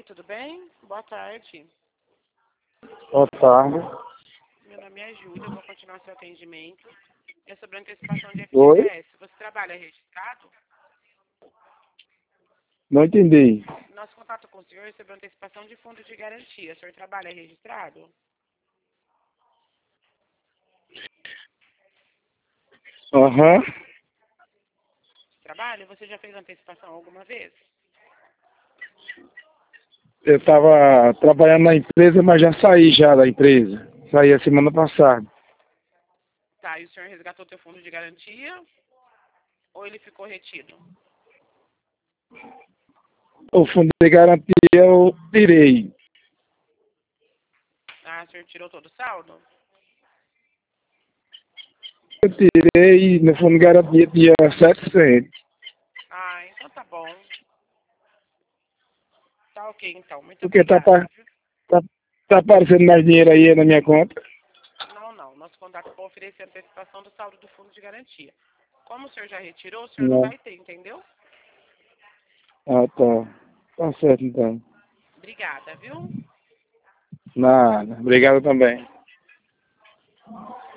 Oi, tudo bem? Boa tarde. Boa tarde. Meu nome é Júlia, eu vou continuar seu atendimento. É sobre antecipação de Oi? FGTS. Você trabalha registrado? Não entendi. Nosso contato com o senhor é sobre antecipação de fundo de garantia. O senhor trabalha registrado? Aham. Trabalha? Você já fez antecipação alguma vez? Eu estava trabalhando na empresa, mas já saí já da empresa. Saí a semana passada. Tá, e o senhor resgatou teu fundo de garantia? Ou ele ficou retido? O fundo de garantia eu tirei. Ah, o senhor tirou todo o saldo? Eu tirei no fundo de garantia tinha 700. Ah, então tá bom. Tá ok, então. Muito Porque obrigada, viu? tá, tá aparecendo mais dinheiro aí na minha conta. Não, não. Nosso contato é para oferecer antecipação do saldo do fundo de garantia. Como o senhor já retirou, o senhor não Não. vai ter, entendeu? Ah, tá. Tá certo então. Obrigada, viu? Nada. Obrigado também.